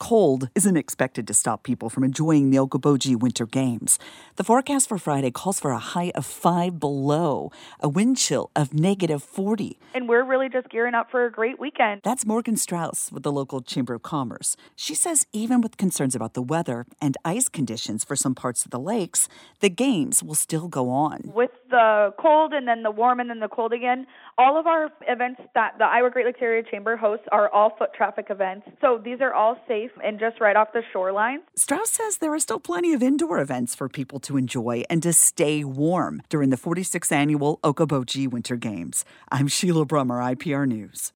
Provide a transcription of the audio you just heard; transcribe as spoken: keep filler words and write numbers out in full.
cold isn't expected to stop people from enjoying the Okoboji Winter Games. The forecast for Friday calls for a high of five below, a wind chill of negative forty. And we're really just gearing up for a great weekend. That's Morgan Strauss with the local Chamber of Commerce. She says even with concerns about the weather and ice conditions for some parts of the lakes, the games will still go on. With the cold and then the warm and then the cold again, all of our events that the Iowa Great Lakes Area Chamber hosts are all foot traffic events. So these are all safe and just right off the shoreline. Strauss says there are still plenty of indoor events for people to enjoy and to stay warm during the forty-sixth Annual Okoboji Winter Games. I'm Sheila Brummer, I P R News.